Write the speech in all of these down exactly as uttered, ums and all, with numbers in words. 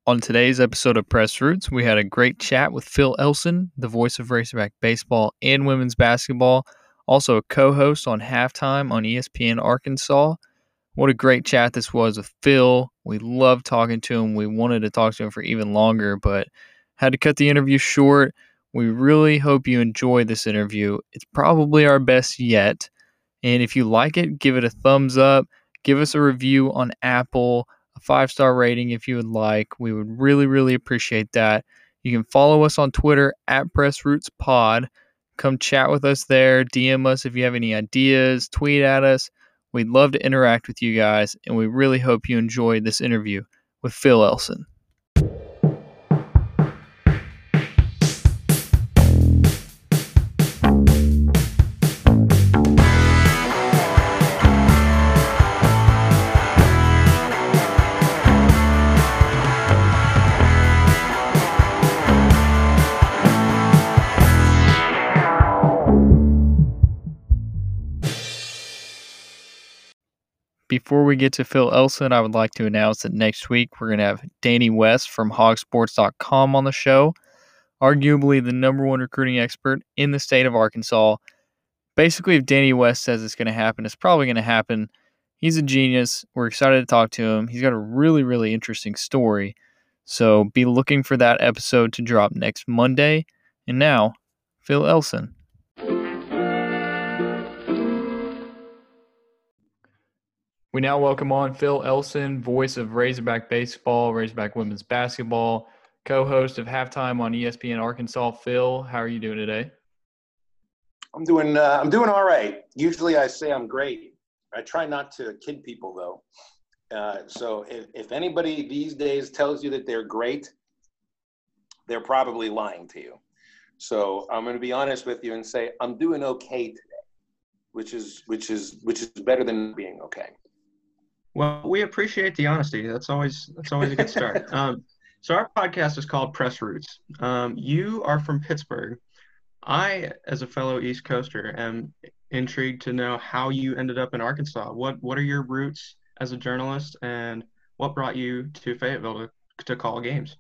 On today's episode of Press Roots, we had a great chat with Phil Elson, the voice of Razorback baseball and women's basketball, also a co-host on Halftime on E S P N Arkansas. What a great chat this was with Phil. We loved talking to him. We wanted to talk to him for even longer, but had to cut the interview short. We really hope you enjoy this interview. It's probably our best yet. And if you like it, give it a thumbs up. Give us a review on Apple, a five-star rating if you would like. We would really, really appreciate that. You can follow us on Twitter at PressRootsPod. Come chat with us there. D M us if you have any ideas. Tweet at us. We'd love to interact with you guys, and we really hope you enjoyed this interview with Phil Elson. Before we get to Phil Elson, I would like to announce that next week we're going to have Danny West from hog sports dot com on the show, arguably the number one recruiting expert in the state of Arkansas. Basically, if Danny West says it's going to happen, it's probably going to happen. He's a genius. We're excited to talk to him. He's got a really, really interesting story. So be looking for that episode to drop next Monday. And now, Phil Elson. We now welcome on Phil Elson, voice of Razorback baseball, Razorback women's basketball, co-host of Halftime on E S P N Arkansas. Phil, how are you doing today? I'm doing uh, I'm doing all right. Usually I say I'm great. I try not to kid people, though. Uh, so if, if anybody these days tells you that they're great, they're probably lying to you. So I'm going to be honest with you and say I'm doing okay today, which is which is which is better than being okay. Well, we appreciate the honesty. That's always that's always a good start. um, so our podcast is called Press Roots. Um, you are from Pittsburgh. I, as a fellow East Coaster, am intrigued to know how you ended up in Arkansas. What what are your roots as a journalist, and what brought you to Fayetteville to, to call games?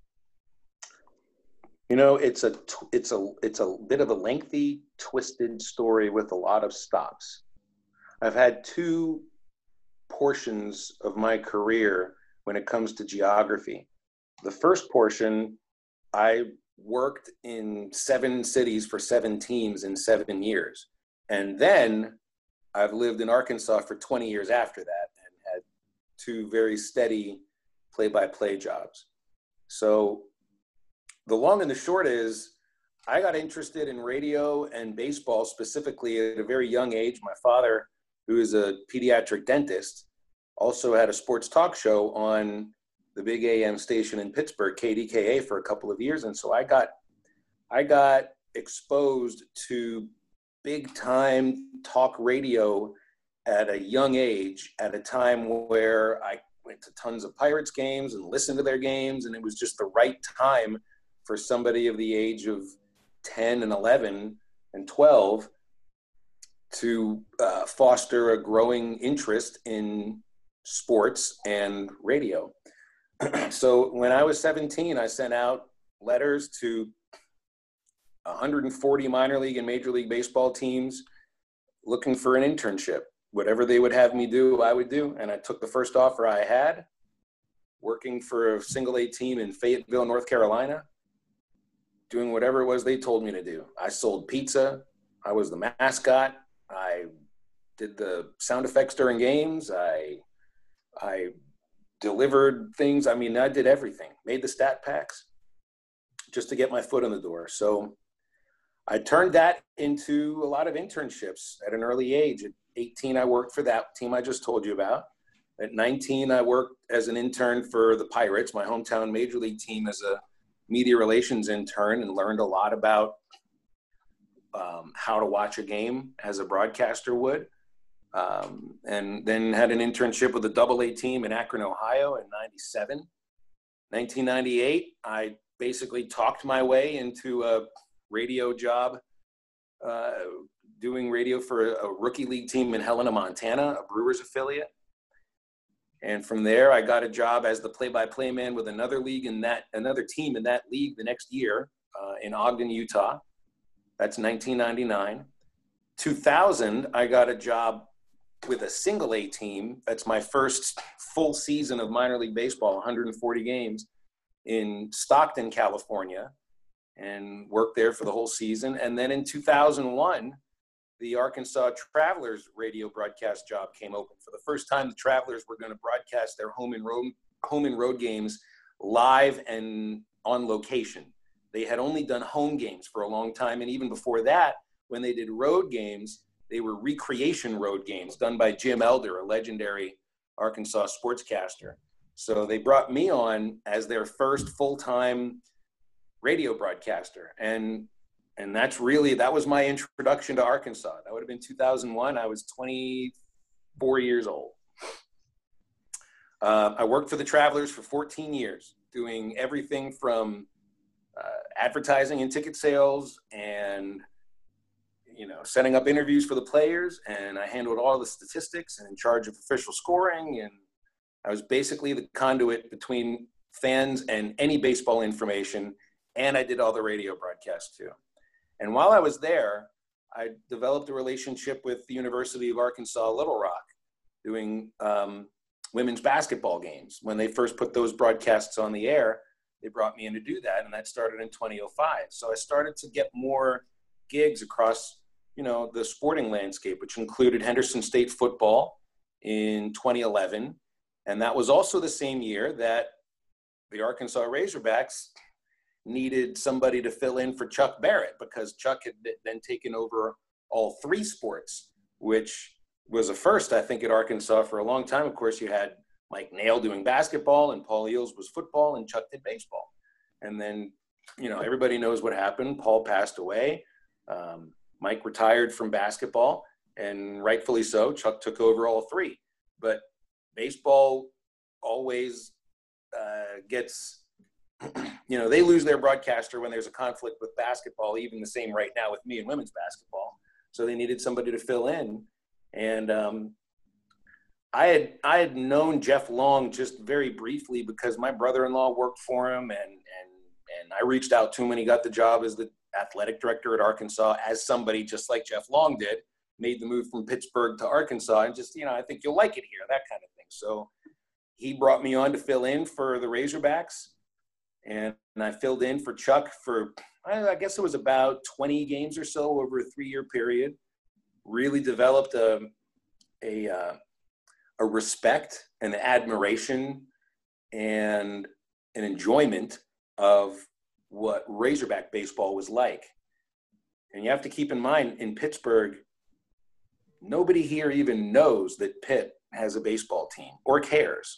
You know, it's a it's a it's a bit of a lengthy, twisted story with a lot of stops. I've had two portions of my career when it comes to geography. The first portion, I worked in seven cities for seven teams in seven years. And then I've lived in Arkansas for twenty years after that and had two very steady play-by-play jobs. So the long and the short is I got interested in radio and baseball specifically at a very young age. My father, who is a pediatric dentist, also had a sports talk show on the big A M station in Pittsburgh, K D K A, for a couple of years. And so I got, I got exposed to big time talk radio at a young age, at a time where I went to tons of Pirates games and listened to their games. And it was just the right time for somebody of the age of ten and eleven and twelve to uh, foster a growing interest in sports and radio. So when I was seventeen, I sent out letters to one hundred forty minor league and major league baseball teams looking for an internship. Whatever they would have me do, I would do. And I took the first offer I had, working for a single A team in Fayetteville, North Carolina, doing whatever it was they told me to do. I sold pizza. I was the mascot. I did the sound effects during games. I, I delivered things. I mean, I did everything, made the stat packs just to get my foot in the door. So I turned that into a lot of internships at an early age. At eighteen, I worked for that team I just told you about. At nineteen, I worked as an intern for the Pirates, my hometown major league team, as a media relations intern, and learned a lot about um, how to watch a game as a broadcaster would. Um, and then had an internship with the double A team in Akron, Ohio in ninety-seven. nineteen ninety-eight, I basically talked my way into a radio job, uh, doing radio for a, a rookie league team in Helena, Montana, a Brewers affiliate. And from there, I got a job as the play-by-play man with another league in that, another team in that league the next year uh, in Ogden, Utah. That's nineteen ninety-nine. two thousand, I got a job with a single A team. That's my first full season of minor league baseball, one hundred forty games in Stockton, California, and worked there for the whole season. And then in two thousand one, the Arkansas Travelers radio broadcast job came open. For the first time, the Travelers were going to broadcast their home and road, home and road games live and on location. They had only done home games for a long time. And even before that, when they did road games, they were recreation road games done by Jim Elder, a legendary Arkansas sportscaster. So they brought me on as their first full-time radio broadcaster. And and that's really, that was my introduction to Arkansas. That would have been two thousand one. I was twenty-four years old. Uh, I worked for the Travelers for fourteen years, doing everything from uh, advertising and ticket sales and, you know, setting up interviews for the players. And I handled all the statistics and in charge of official scoring. And I was basically the conduit between fans and any baseball information. And I did all the radio broadcasts too. And while I was there, I developed a relationship with the University of Arkansas Little Rock, doing um, women's basketball games. When they first put those broadcasts on the air, they brought me in to do that, and that started in two thousand five. So I started to get more gigs across, you know, the sporting landscape, which included Henderson State football in twenty eleven. And that was also the same year that the Arkansas Razorbacks needed somebody to fill in for Chuck Barrett, because Chuck had then taken over all three sports, which was a first, I think, at Arkansas for a long time. Of course, you had Mike Nail doing basketball, and Paul Eels was football, and Chuck did baseball. And then, you know, everybody knows what happened. Paul passed away. Um, Mike retired from basketball, and rightfully so. Chuck took over all three. But baseball always uh, gets, you know, they lose their broadcaster when there's a conflict with basketball, even the same right now with me and women's basketball. So they needed somebody to fill in. And um, I had I had known Jeff Long just very briefly because my brother-in-law worked for him, and and and I reached out to him when he got the job as the athletic director at Arkansas, as somebody just like Jeff Long did, made the move from Pittsburgh to Arkansas, and just, you know, I think you'll like it here, that kind of thing. So he brought me on to fill in for the Razorbacks. And, and I filled in for Chuck for, I guess it was about twenty games or so over a three-year period. Really developed a, a, uh, a respect and admiration and an enjoyment of what Razorback baseball was like. And you have to keep in mind, in Pittsburgh, nobody here even knows that Pitt has a baseball team or cares.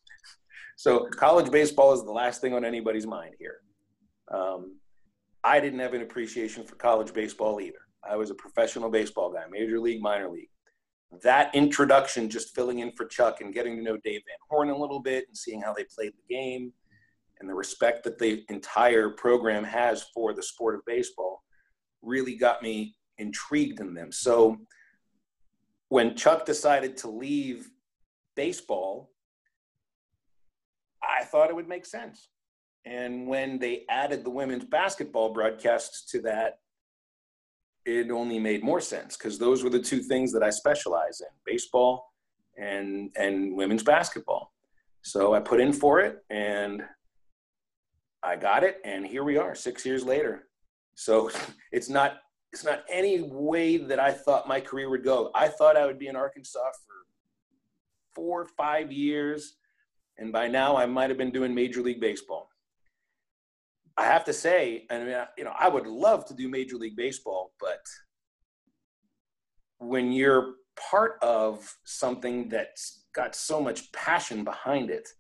So college baseball is the last thing on anybody's mind here. Um, I didn't have an appreciation for college baseball either. I was a professional baseball guy, major league, minor league. That introduction, just filling in for Chuck and getting to know Dave Van Horn a little bit and seeing how they played the game and the respect that the entire program has for the sport of baseball, really got me intrigued in them. So when Chuck decided to leave baseball, I thought it would make sense. And when they added the women's basketball broadcasts to that, it only made more sense, because those were the two things that I specialize in, baseball and and women's basketball. So I put in for it, and I got it, and here we are six years later. So it's not it's not any way that I thought my career would go. I thought I would be in Arkansas for four or five years, and by now I might have been doing Major League Baseball. I have to say, I mean, you know, I would love to do Major League Baseball, but when you're part of something that's got so much passion behind it,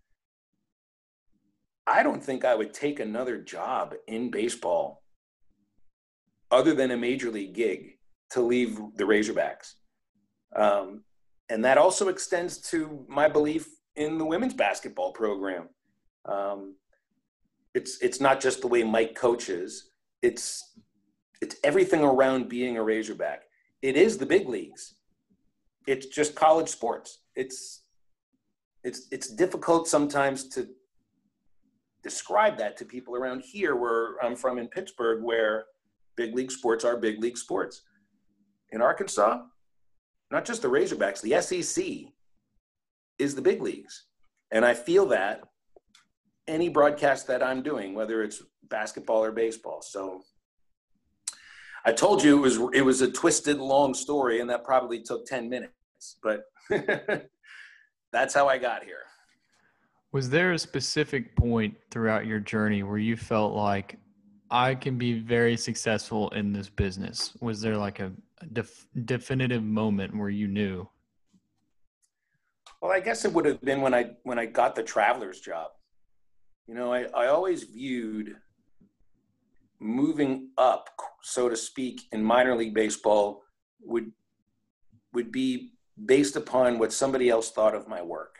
I don't think I would take another job in baseball other than a major league gig to leave the Razorbacks. Um, and that also extends to my belief in the women's basketball program. Um, it's it's not just the way Mike coaches. It's it's everything around being a Razorback. It is the big leagues. It's just college sports. It's it's it's difficult sometimes to describe that to people around here where I'm from in Pittsburgh, where big league sports are big league sports. In Arkansas, not just the Razorbacks, the S E C is the big leagues. And I feel that any broadcast that I'm doing, whether it's basketball or baseball. So I told you it was it was a twisted, long story, and that probably took ten minutes, but that's how I got here. Was there a specific point throughout your journey where you felt like I can be very successful in this business? Was there like a, a def- definitive moment where you knew? Well, I guess it would have been when I when I got the Travelers job. You know, I, I always viewed moving up, so to speak, in minor league baseball would would be based upon what somebody else thought of my work.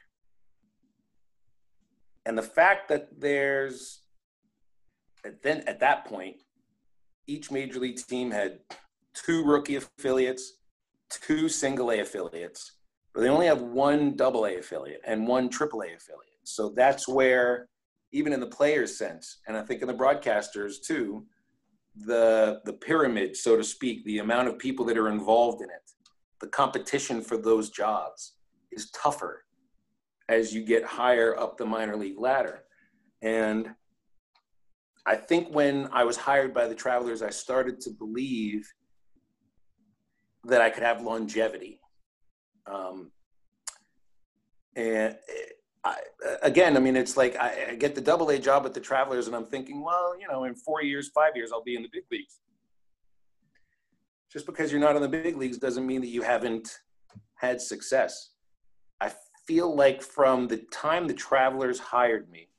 And the fact that there's, then at that point, each major league team had two rookie affiliates, two single A affiliates, but they only have one double A affiliate and one triple A affiliate. So that's where, even in the players' sense, and I think in the broadcasters too, the the pyramid, so to speak, the amount of people that are involved in it, the competition for those jobs is tougher as you get higher up the minor league ladder. And I think when I was hired by the Travelers, I started to believe that I could have longevity. Um, and I, again, I mean, it's like I, I get the double A job at the Travelers and I'm thinking, well, you know, in four years, five years, I'll be in the big leagues. Just because you're not in the big leagues doesn't mean that you haven't had success. I feel like from the time the Travelers hired me,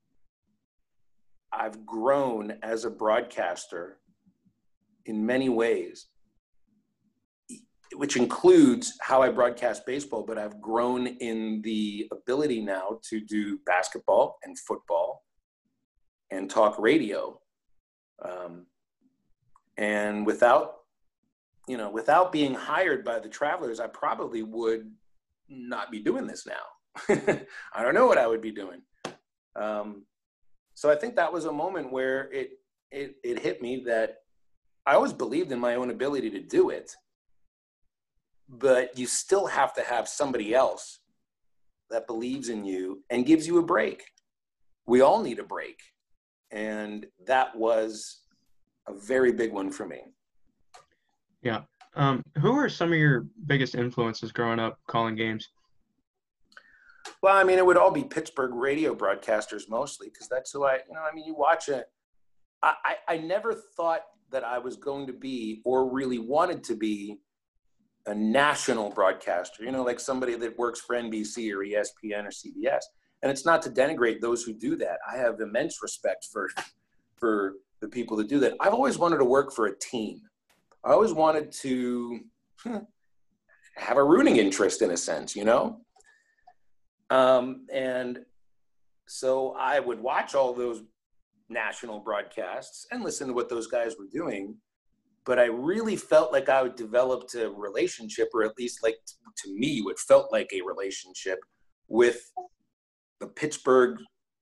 I've grown as a broadcaster in many ways, which includes how I broadcast baseball, but I've grown in the ability now to do basketball and football and talk radio. Um, and without, you know, without being hired by the Travelers, I probably would not be doing this now. I don't know what I would be doing. Um, so I think that was a moment where it, it, it hit me that I always believed in my own ability to do it, but you still have to have somebody else that believes in you and gives you a break. We all need a break. And that was a very big one for me. Yeah. Um, who are some of your biggest influences growing up calling games? Well, I mean, it would all be Pittsburgh radio broadcasters mostly, because that's who I, you know, I mean, you watch it. I, I, I never thought that I was going to be or really wanted to be a national broadcaster, you know, like somebody that works for N B C or E S P N or C B S. And it's not to denigrate those who do that. I have immense respect for, for the people that do that. I've always wanted to work for a team. I always wanted to have a rooting interest in a sense, you know? Um, and so I would watch all those national broadcasts and listen to what those guys were doing. But I really felt like I had developed a relationship, or at least like to me, what felt like a relationship with the Pittsburgh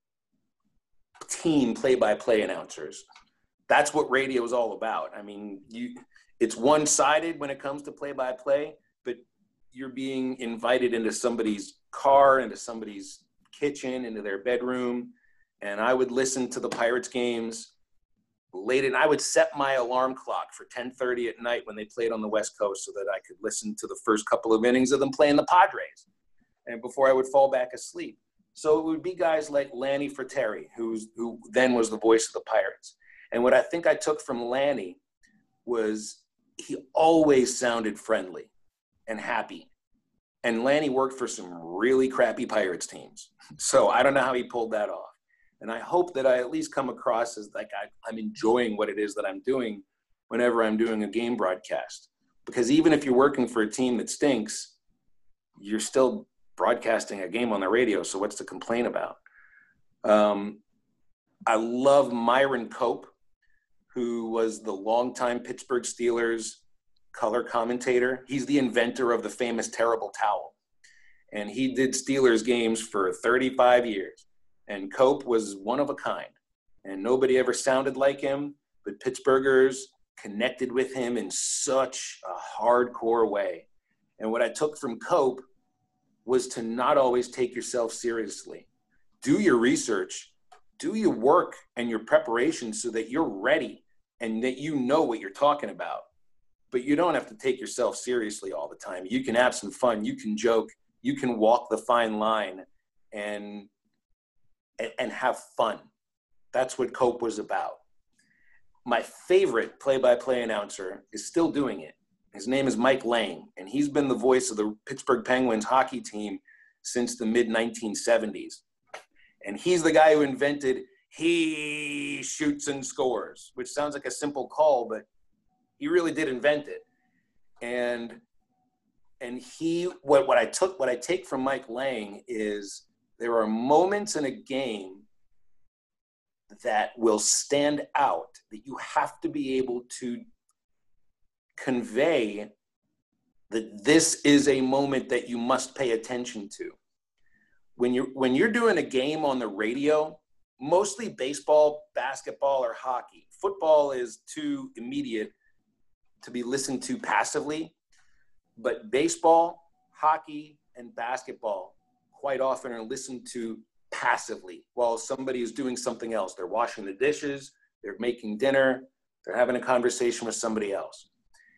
team play-by-play announcers. That's what radio is all about. I mean, you, it's one-sided when it comes to play-by-play, but you're being invited into somebody's car, into somebody's kitchen, into their bedroom. And I would listen to the Pirates games late, and I would set my alarm clock for ten thirty at night when they played on the West Coast so that I could listen to the first couple of innings of them playing the Padres, and before I would fall back asleep. So it would be guys like Lanny Fratteri, who's, who then was the voice of the Pirates. And what I think I took from Lanny was he always sounded friendly and happy. And Lanny worked for some really crappy Pirates teams. So I don't know how he pulled that off. And I hope that I at least come across as like I, I'm enjoying what it is that I'm doing whenever I'm doing a game broadcast. Because even if you're working for a team that stinks, you're still broadcasting a game on the radio. So what's to complain about? Um, I love Myron Cope, who was the longtime Pittsburgh Steelers color commentator. He's the inventor of the famous terrible towel. and he did Steelers games for thirty-five years. And Cope was one of a kind, and nobody ever sounded like him, but Pittsburghers connected with him in such a hardcore way. And what I took from Cope was to not always take yourself seriously. Do your research, do your work and your preparation so that you're ready and that you know what you're talking about. But you don't have to take yourself seriously all the time. You can have some fun, you can joke, you can walk the fine line and and, and have fun. That's what Cope was about. My favorite play-by-play announcer is still doing it. His name is Mike Lang, and he's been the voice of the Pittsburgh Penguins hockey team since the mid nineteen seventies. And he's the guy who invented "he shoots and scores," which sounds like a simple call, but he really did invent it. And and he what what I took what I take from Mike Lang is there are moments in a game that will stand out that you have to be able to convey that this is a moment that you must pay attention to. When you're, when you're doing a game on the radio, mostly baseball, basketball, or hockey. Football is too immediate to be listened to passively, but baseball, hockey, and basketball quite often are listened to passively while somebody is doing something else. They're washing the dishes, they're making dinner, they're having a conversation with somebody else.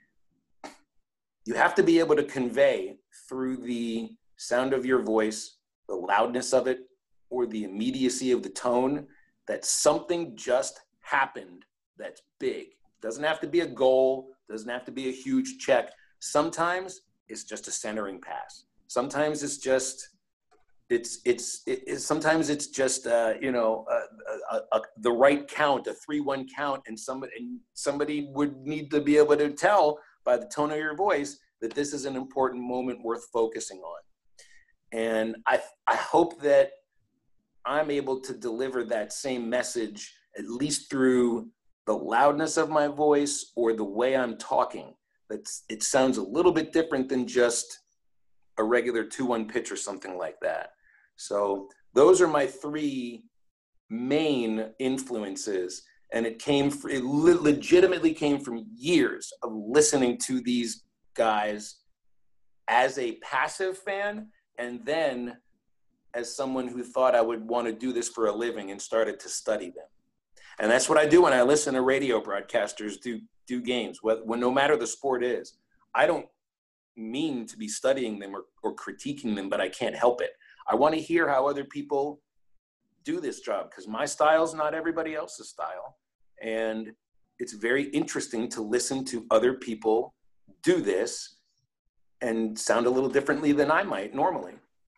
You have to be able to convey through the sound of your voice, the loudness of it, or the immediacy of the tone that something just happened that's big. Doesn't have to be a goal, doesn't have to be a huge check. Sometimes it's just a centering pass. Sometimes it's just It's it's it, it, sometimes it's just uh, you know uh, a, a, the right count, a three one count, and somebody and somebody would need to be able to tell by the tone of your voice that this is an important moment worth focusing on. And I I hope that I'm able to deliver that same message at least through the loudness of my voice or the way I'm talking. That's it sounds a little bit different than just a regular two one pitch or something like that. So those are my three main influences, and it came, it legitimately came from years of listening to these guys as a passive fan, and then as someone who thought I would want to do this for a living and started to study them. And that's what I do when I listen to radio broadcasters do do games, when no matter the sport is. I don't mean to be studying them or, or critiquing them, but I can't help it. I want to hear how other people do this job because my style is not everybody else's style. And it's very interesting to listen to other people do this and sound a little differently than I might normally.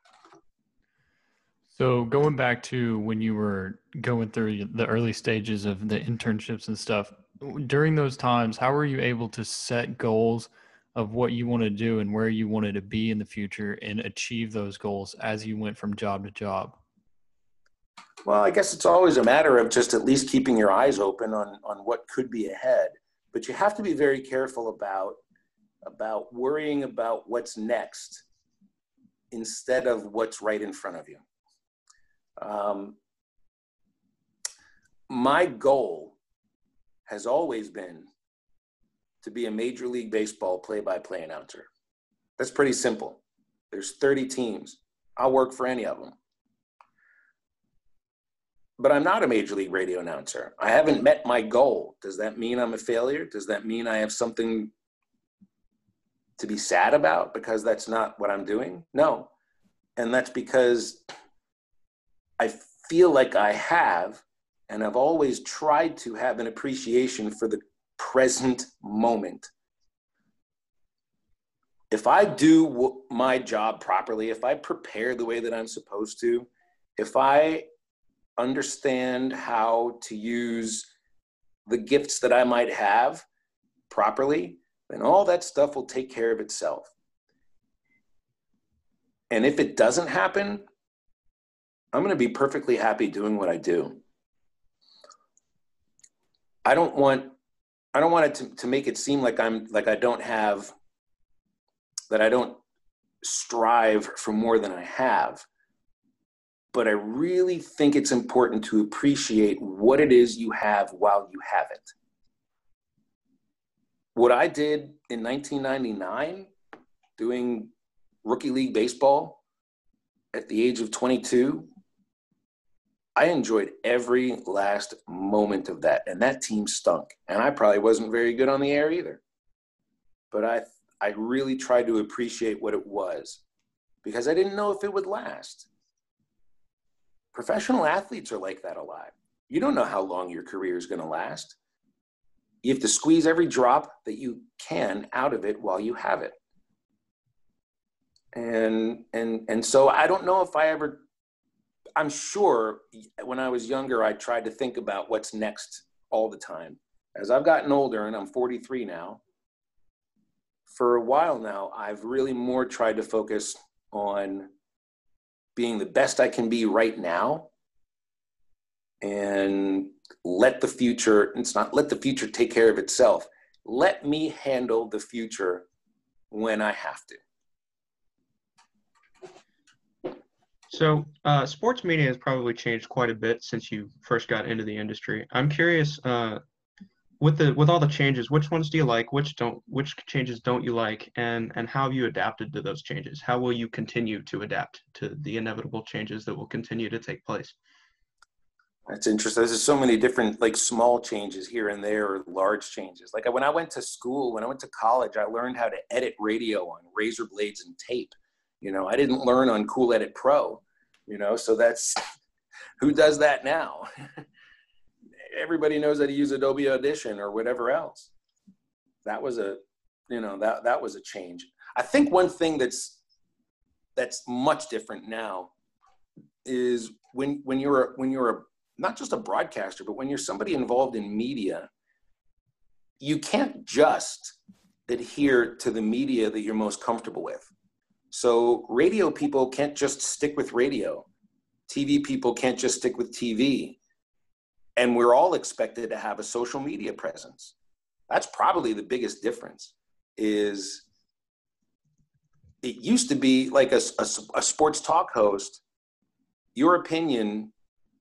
So going back to when you were going through the early stages of the internships and stuff, during those times, how were you able to set goals of what you want to do and where you wanted to be in the future and achieve those goals as you went from job to job? Well, I guess it's always a matter of just at least keeping your eyes open on, on what could be ahead. But you have to be very careful about, about worrying about what's next instead of what's right in front of you. Um, my goal has always been to be a Major League Baseball play-by-play announcer. That's pretty simple. There's thirty teams. I'll work for any of them. But I'm not a Major League Radio announcer. I haven't met my goal. Does that mean I'm a failure? Does that mean I have something to be sad about because that's not what I'm doing? No. And that's because I feel like I have, and I've always tried to have an appreciation for the present moment. If I do my job properly, if I prepare the way that I'm supposed to, if I understand how to use the gifts that I might have properly, then all that stuff will take care of itself. And if it doesn't happen, I'm going to be perfectly happy doing what I do. I don't want I don't want it to, to make it seem like I'm like I don't have that I don't strive for more than I have. But I really think it's important to appreciate what it is you have while you have it. What I did in nineteen ninety-nine, doing rookie league baseball at the age of twenty-two, I enjoyed every last moment of that. And that team stunk. And I probably wasn't very good on the air either. But I, I really tried to appreciate what it was because I didn't know if it would last. Professional athletes are like that a lot. You don't know how long your career is going to last. You have to squeeze every drop that you can out of it while you have it. And, and, and so I don't know if I ever, I'm sure when I was younger, I tried to think about what's next all the time. As I've gotten older, and I'm forty-three now, for a while now, I've really more tried to focus on being the best I can be right now and let the future, it's not let the future take care of itself. Let me handle the future when I have to. So uh, sports media has probably changed quite a bit since you first got into the industry. I'm curious, uh, with the with all the changes, which ones do you like? Which don't? Which changes don't you like? And and how have you adapted to those changes? How will you continue to adapt to the inevitable changes that will continue to take place? That's interesting. There's so many different, like, small changes here and there, or large changes. Like when I went to school, when I went to college, I learned how to edit radio on razor blades and tape. You know, I didn't learn on Cool Edit Pro. You know, so that's who does that now? Everybody knows how to use Adobe Audition or whatever else. That was a, you know, that, that was a change. I think one thing that's, that's much different now is when, when you're, a, when you're a, not just a broadcaster, but when you're somebody involved in media, you can't just adhere to the media that you're most comfortable with. So radio people can't just stick with radio. T V people can't just stick with T V. And we're all expected to have a social media presence. That's probably the biggest difference. Is it used to be like a, a, a sports talk host, your opinion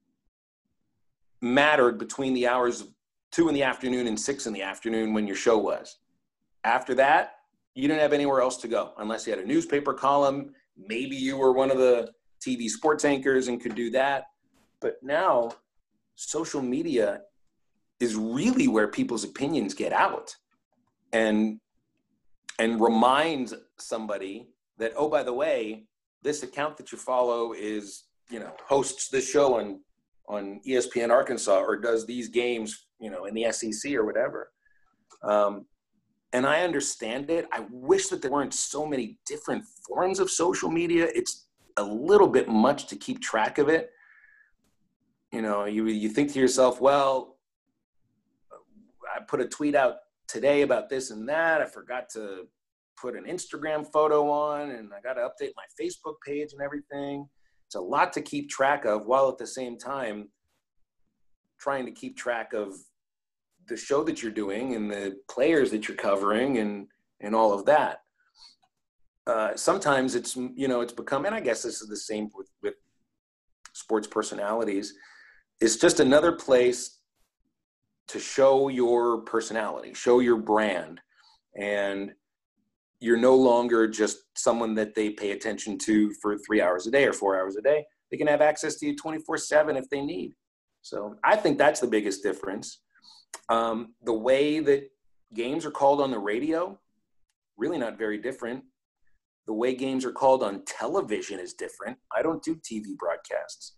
mattered between the hours of two in the afternoon and six in the afternoon when your show was. After that, you didn't have anywhere else to go unless you had a newspaper column. Maybe you were one of the T V sports anchors and could do that. But now, social media is really where people's opinions get out and and reminds somebody that, oh, by the way, this account that you follow is, you know, hosts this show on on E S P N Arkansas or does these games, you know, in the S E C or whatever. Um, and I understand it. I wish that there weren't so many different forms of social media. It's a little bit much to keep track of it. You know, you you think to yourself, well, I put a tweet out today about this and that. I forgot to put an Instagram photo on, and I got to update my Facebook page and everything. It's a lot to keep track of, while at the same time trying to keep track of the show that you're doing and the players that you're covering and and all of that. Uh, sometimes it's, you know, it's become, and I guess this is the same with, with sports personalities, it's just another place to show your personality, show your brand. And you're no longer just someone that they pay attention to for three hours a day or four hours a day. They can have access to you twenty-four seven if they need. So I think that's the biggest difference. Um, the way that games are called on the radio, really not very different. The way games are called on television is different. I don't do T V broadcasts.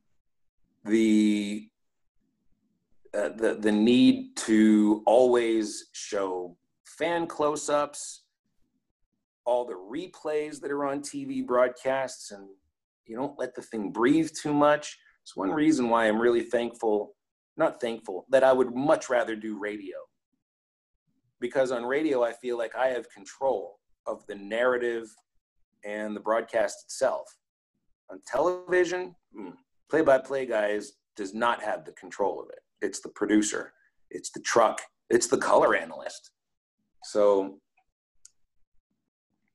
The, uh, the, the need to always show fan close-ups, all the replays that are on T V broadcasts, and you don't let the thing breathe too much. It's one reason why I'm really thankful, not thankful, that I would much rather do radio. Because on radio, I feel like I have control of the narrative and the broadcast itself. On television, play-by-play guys does not have the control of it. It's the producer, it's the truck, it's the color analyst. So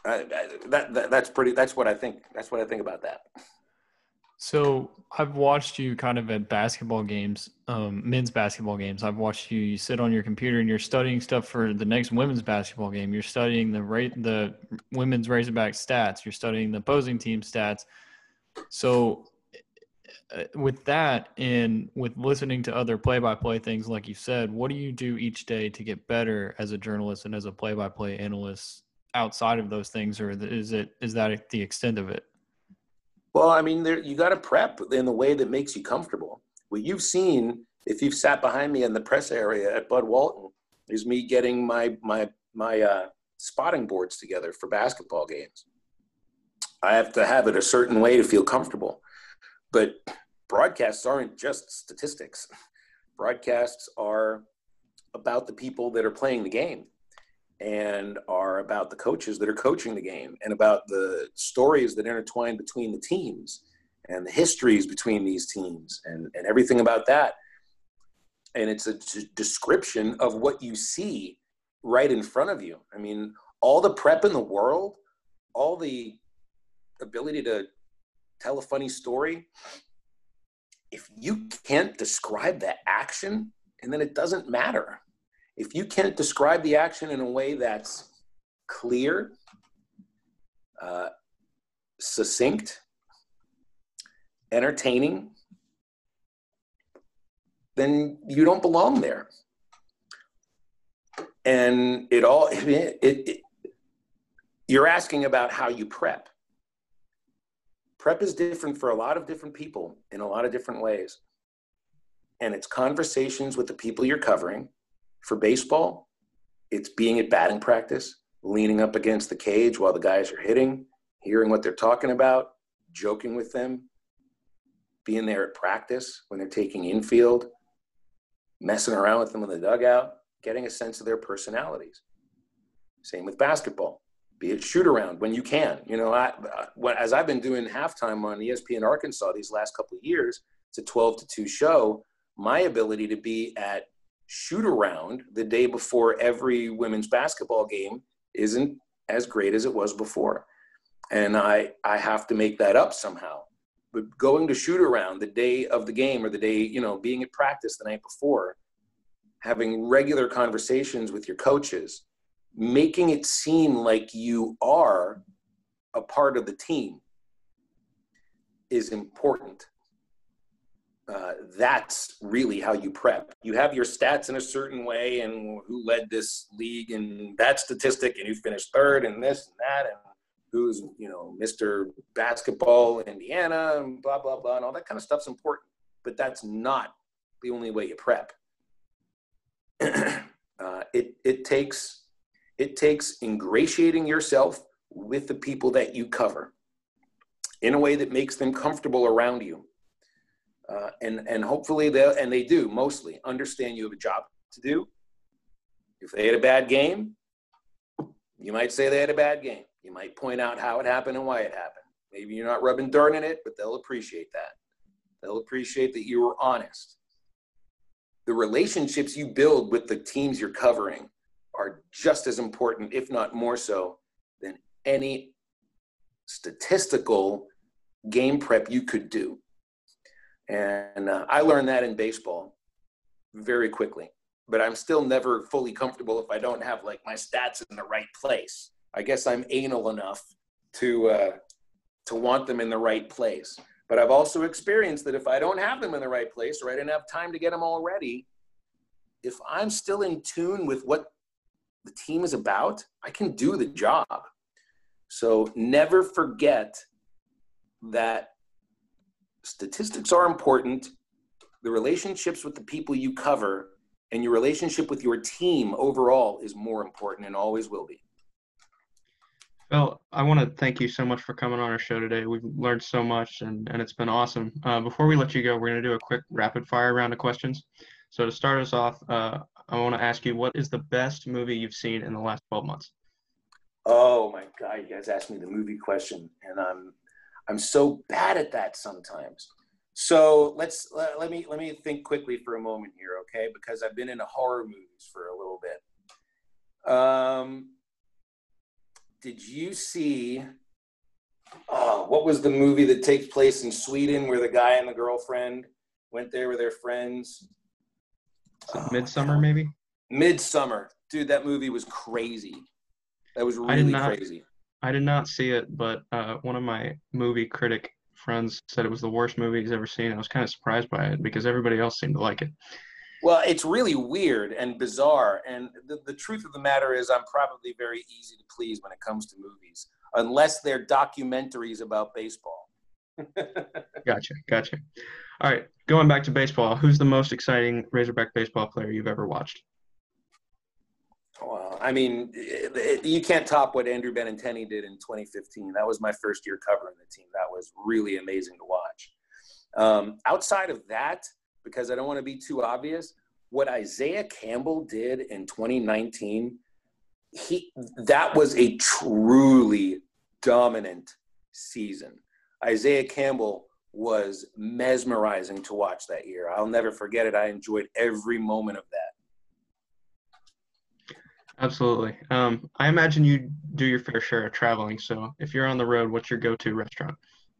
I, I, that, that that's pretty. That's what I think. That's what I think about that. So I've watched you kind of at basketball games, um, men's basketball games. I've watched you, you sit on your computer and you're studying stuff for the next women's basketball game. You're studying the rate, the women's Razorback stats. You're studying the opposing team stats. So uh, with that and with listening to other play-by-play things, like you said, what do you do each day to get better as a journalist and as a play-by-play analyst outside of those things, or is it is that the extent of it? Well, I mean, there, you got to prep in the way that makes you comfortable. What you've seen, if you've sat behind me in the press area at Bud Walton, is me getting my my my uh, spotting boards together for basketball games. I have to have it a certain way to feel comfortable. But broadcasts aren't just statistics. Broadcasts are about the people that are playing the game, and are about the coaches that are coaching the game, and about the stories that intertwine between the teams and the histories between these teams and, and everything about that. And it's a d- description of what you see right in front of you. I mean, all the prep in the world, all the ability to tell a funny story, if you can't describe the action, and then it doesn't matter. If you can't describe the action in a way that's clear, uh, succinct, entertaining, then you don't belong there. And it all, it, it, it, you're asking about how you prep. Prep is different for a lot of different people in a lot of different ways. And it's conversations with the people you're covering. For baseball, it's being at batting practice, leaning up against the cage while the guys are hitting, hearing what they're talking about, joking with them, being there at practice when they're taking infield, messing around with them in the dugout, getting a sense of their personalities. Same with basketball. Be it shoot around when you can. You know, I, when, as I've been doing halftime on E S P N Arkansas these last couple of years, it's a twelve to two show. My ability to be at shoot around the day before every women's basketball game isn't as great as it was before. And I, I have to make that up somehow. But going to shoot around the day of the game, or the day, you know, being at practice the night before, having regular conversations with your coaches, making it seem like you are a part of the team is important. Uh, that's really how you prep. You have your stats in a certain way, and who led this league and that statistic, and who finished third and this and that, and who's, you know, Mister Basketball Indiana, and blah, blah, blah, and all that kind of stuff's important. But that's not the only way you prep. uh, it it takes it takes ingratiating yourself with the people that you cover in a way that makes them comfortable around you. Uh, and, and hopefully they'll, and they do mostly understand you have a job to do. If they had a bad game, you might say they had a bad game. You might point out how it happened and why it happened. Maybe you're not rubbing dirt in it, but they'll appreciate that. They'll appreciate that you were honest. The relationships you build with the teams you're covering are just as important, if not more so, than any statistical game prep you could do. And uh, I learned that in baseball very quickly, but I'm still never fully comfortable if I don't have like my stats in the right place. I guess I'm anal enough to uh, to want them in the right place. But I've also experienced that if I don't have them in the right place, or I didn't have time to get them all ready, if I'm still in tune with what the team is about, I can do the job. So never forget that statistics are important. The relationships with the people you cover and your relationship with your team overall is more important, and always will be. Well, I want to thank you so much for coming on our show today. We've learned so much, and, and it's been awesome. Uh, before we let you go, we're going to do a quick rapid fire round of questions. So to start us off, uh, I want to ask you, what is the best movie you've seen in the last twelve months? Oh my God, you guys asked me the movie question, and I'm I'm so bad at that sometimes. So let's let, let me let me think quickly for a moment here, okay? Because I've been into horror movies for a little bit. Um, did you see, oh, what was the movie that takes place in Sweden where the guy and the girlfriend went there with their friends? Oh, Midsummer, maybe? Midsummer. Dude, that movie was crazy. That was really I did not, crazy. I did not see it, but uh, one of my movie critic friends said it was the worst movie he's ever seen. I was kind of surprised by it because everybody else seemed to like it. Well, it's really weird and bizarre. And the, the truth of the matter is I'm probably very easy to please when it comes to movies, unless they're documentaries about baseball. Gotcha, gotcha. All right, going back to baseball, who's the most exciting Razorback baseball player you've ever watched? Well, I mean, it, it, you can't top what Andrew Benintendi did in twenty fifteen. That was my first year covering the team. That was really amazing to watch. Um, outside of that, because I don't want to be too obvious, what Isaiah Campbell did in twenty nineteen, he that was a truly dominant season. Isaiah Campbell was mesmerizing to watch that year. I'll never forget it. I enjoyed every moment of that. Absolutely. Um, I imagine you do your fair share of traveling. So if you're on the road, what's your go-to restaurant?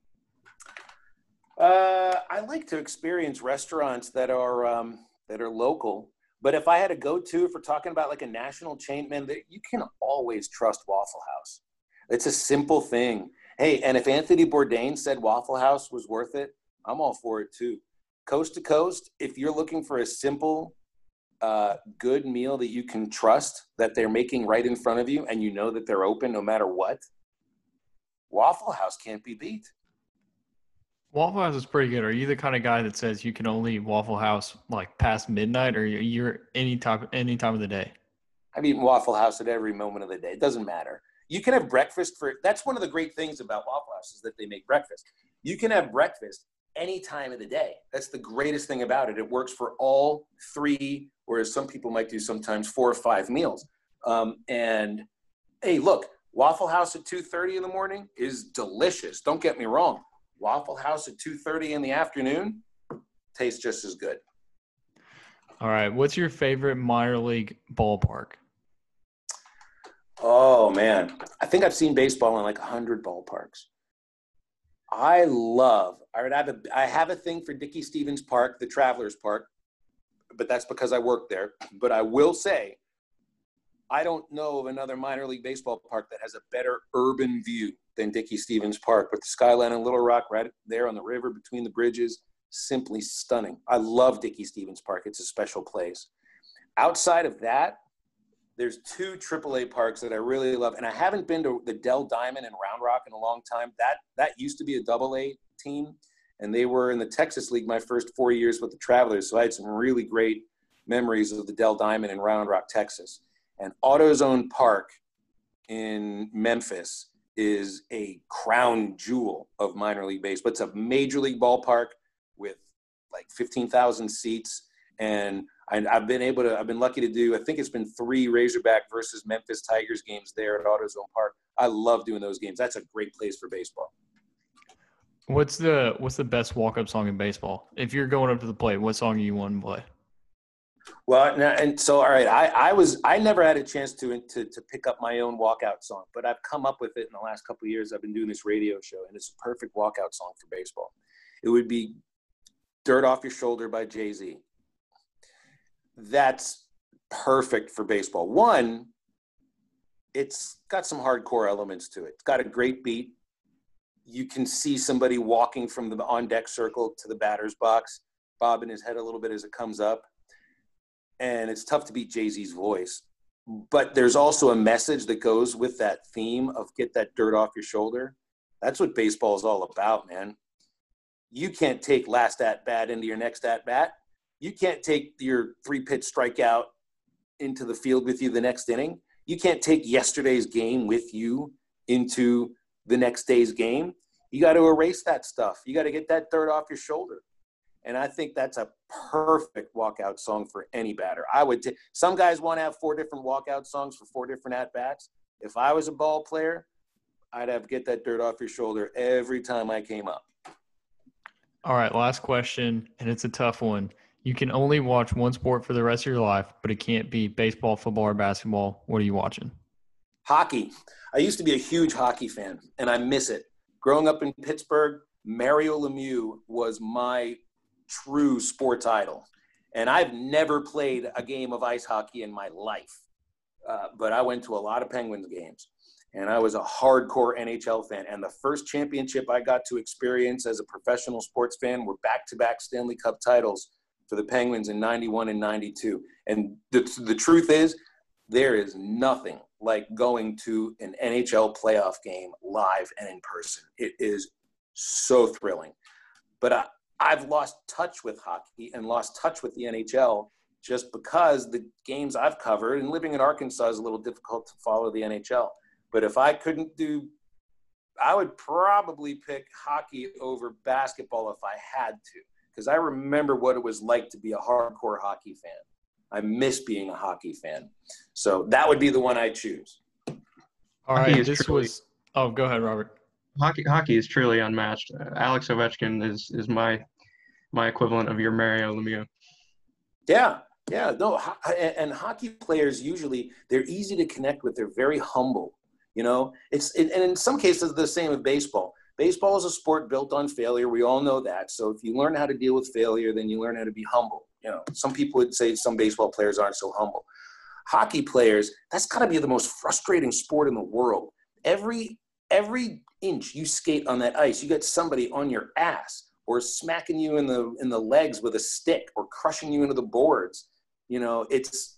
Uh, I like to experience restaurants that are um, that are local. But if I had a go-to, if we're talking about like a national chain, man, you can always trust Waffle House. It's a simple thing. Hey, and if Anthony Bourdain said Waffle House was worth it, I'm all for it too. Coast to coast, if you're looking for a simple, uh, good meal that you can trust that they're making right in front of you and you know that they're open no matter what, Waffle House can't be beat. Waffle House is pretty good. Are you the kind of guy that says you can only eat Waffle House like past midnight, or you're any time any time of the day? I've eaten Waffle House at every moment of the day. It doesn't matter. You can have breakfast for – that's one of the great things about Waffle House is that they make breakfast. You can have breakfast any time of the day. That's the greatest thing about it. It works for all three, whereas some people might do sometimes four or five meals. Um, and, hey, look, Waffle House at two thirty in the morning is delicious. Don't get me wrong. Waffle House at two thirty in the afternoon tastes just as good. All right. What's your favorite minor league ballpark? Oh, man. I think I've seen baseball in like one hundred ballparks. I love – I have a, I have a thing for Dickey Stevens Park, the Travelers Park, but that's because I work there. But I will say I don't know of another minor league baseball park that has a better urban view than Dickey Stevens Park. But the skyline in Little Rock right there on the river between the bridges, simply stunning. I love Dickey Stevens Park. It's a special place. Outside of that, there's two triple A parks that I really love. And I haven't been to the Dell Diamond in Round Rock in a long time. That that used to be a double A team, and they were in the Texas League my first four years with the Travelers. So I had some really great memories of the Dell Diamond in Round Rock, Texas. And AutoZone Park in Memphis is a crown jewel of minor league baseball. It's a major league ballpark with like fifteen thousand seats. And I, I've been able to, I've been lucky to do, I think it's been three Razorback versus Memphis Tigers games there at AutoZone Park. I love doing those games. That's a great place for baseball. What's the what's the best walk-up song in baseball? If you're going up to the plate, what song do you want to play? Well, and so, all right, I, I was, I never had a chance to, to, to pick up my own walkout song, but I've come up with it in the last couple of years. I've been doing this radio show, and it's a perfect walkout song for baseball. It would be Dirt Off Your Shoulder by Jay-Z. That's perfect for baseball. One, it's got some hardcore elements to it. It's got a great beat. You can see somebody walking from the on-deck circle to the batter's box, bobbing his head a little bit as it comes up. And it's tough to beat Jay-Z's voice. But there's also a message that goes with that theme of get that dirt off your shoulder. That's what baseball is all about, man. You can't take last at-bat into your next at-bat. You can't take your three-pitch strikeout into the field with you the next inning. You can't take yesterday's game with you into the next day's game. You got to erase that stuff. You got to get that dirt off your shoulder. And I think that's a perfect walkout song for any batter. I would t- some guys want to have four different walkout songs for four different at-bats. If I was a ball player, I'd have get that dirt off your shoulder every time I came up. All right, last question, and it's a tough one. You can only watch one sport for the rest of your life, but it can't be baseball, football, or basketball. What are you watching? Hockey. I used to be a huge hockey fan, and I miss it. Growing up in Pittsburgh, Mario Lemieux was my true sports idol. And I've never played a game of ice hockey in my life. Uh, but I went to a lot of Penguins games. And I was a hardcore N H L fan. And the first championship I got to experience as a professional sports fan were back-to-back Stanley Cup titles for the Penguins in ninety-one and ninety-two. And the, the truth is, there is nothing like going to an N H L playoff game live and in person. It is so thrilling. But I, I've lost touch with hockey and lost touch with the N H L just because the games I've covered, and living in Arkansas is a little difficult to follow the N H L. But if I couldn't do, I would probably pick hockey over basketball if I had to, because I remember what it was like to be a hardcore hockey fan. I miss being a hockey fan. So that would be the one I choose. All right, this truly, was – oh, go ahead, Robert. Hockey hockey is truly unmatched. Uh, Alex Ovechkin is is my my equivalent of your Mario Lemieux. Yeah, yeah. No, ho- and, and hockey players usually, they're easy to connect with. They're very humble. You know, it's it, and in some cases the same with baseball. Baseball is a sport built on failure. We all know that. So if you learn how to deal with failure, then you learn how to be humble. You know, some people would say some baseball players aren't so humble. Hockey players, that's got to be the most frustrating sport in the world. Every every inch you skate on that ice, you get somebody on your ass or smacking you in the in the legs with a stick or crushing you into the boards. You know, it's.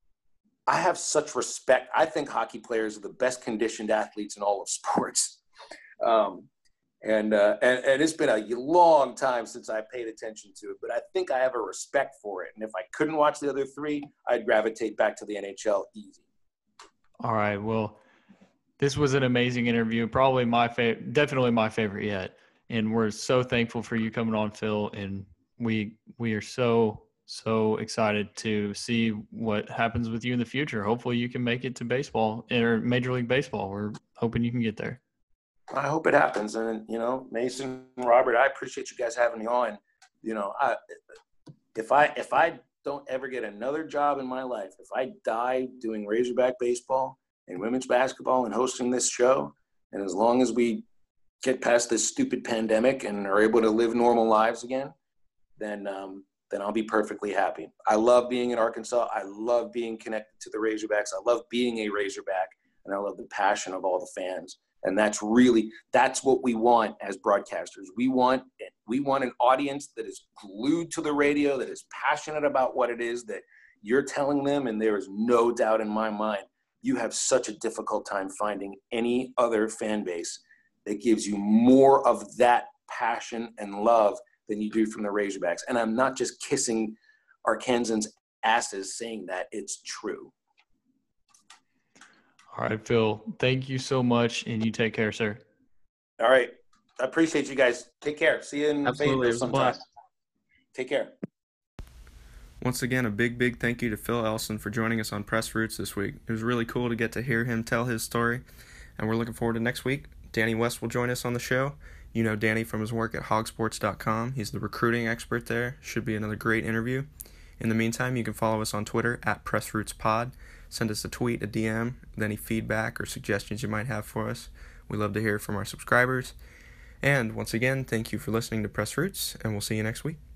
I have such respect. I think hockey players are the best conditioned athletes in all of sports. Um, and, uh, and and it's been a long time since I paid attention to it, but I think I have a respect for it. And if I couldn't watch the other three, I'd gravitate back to the N H L easy. All right. Well, this was an amazing interview. Probably my favorite, definitely my favorite yet. And we're so thankful for you coming on, Phil. And we we are so So excited to see what happens with you in the future. Hopefully you can make it to baseball or Major League Baseball. We're hoping you can get there. I hope it happens. And, you know, Mason, Robert, I appreciate you guys having me on. You know, I, if I if I don't ever get another job in my life, if I die doing Razorback baseball and women's basketball and hosting this show, and as long as we get past this stupid pandemic and are able to live normal lives again, then um, – then I'll be perfectly happy. I love being in Arkansas. I love being connected to the Razorbacks. I love being a Razorback, and I love the passion of all the fans. And that's really, that's what we want as broadcasters. We want, we want an audience that is glued to the radio, that is passionate about what it is that you're telling them. And there is no doubt in my mind, you have such a difficult time finding any other fan base that gives you more of that passion and love than you do from the Razorbacks. And I'm not just kissing Arkansans' asses saying that, it's true. All right, Phil, thank you so much, and you take care, sir. All right. I appreciate you guys. Take care. See you in Absolutely. Fayetteville sometime. Take care. Once again, a big, big thank you to Phil Elson for joining us on Press Roots this week. It was really cool to get to hear him tell his story, and we're looking forward to next week. Danny West will join us on the show. You know Danny from his work at hog sports dot com. He's the recruiting expert there. Should be another great interview. In the meantime, you can follow us on Twitter at PressRootsPod. Send us a tweet, a D M, with any feedback or suggestions you might have for us. We love to hear from our subscribers. And once again, thank you for listening to Press Roots, and we'll see you next week.